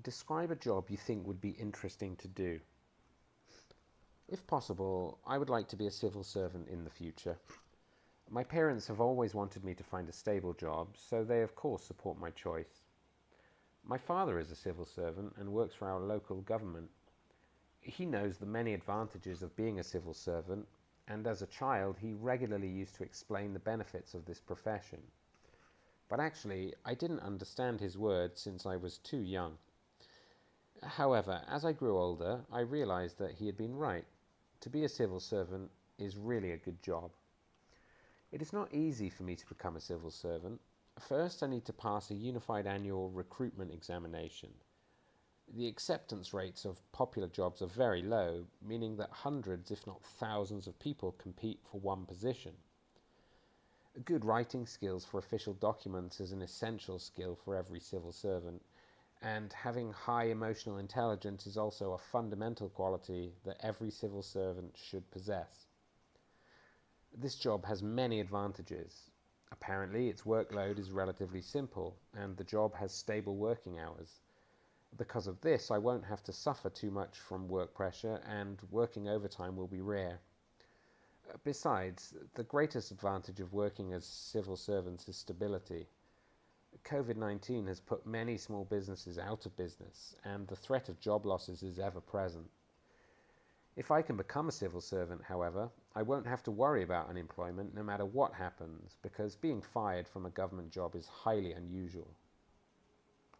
Describe a job you think would be interesting to do. If possible, I would like to be a civil servant in the future. My parents have always wanted me to find a stable job, so they of course support my choice. My father is a civil servant and works for our local government. He knows the many advantages of being a civil servant, and as a child he regularly used to explain the benefits of this profession. But actually, I didn't understand his words since I was too young. However, as I grew older, I realized that he had been right. To be a civil servant is really a good job. It is not easy for me to become a civil servant. First, I need to pass a unified annual recruitment examination. The acceptance rates of popular jobs are very low, meaning that hundreds, if not thousands, of people compete for one position. Good writing skills for official documents is an essential skill for every civil servant, and having high emotional intelligence is also a fundamental quality that every civil servant should possess. This job has many advantages. Apparently, its workload is relatively simple, and the job has stable working hours. Because of this, I won't have to suffer too much from work pressure, and working overtime will be rare. Besides, the greatest advantage of working as civil servants is stability. COVID-19 has put many small businesses out of business, and the threat of job losses is ever present. If I can become a civil servant, however, I won't have to worry about unemployment no matter what happens, because being fired from a government job is highly unusual.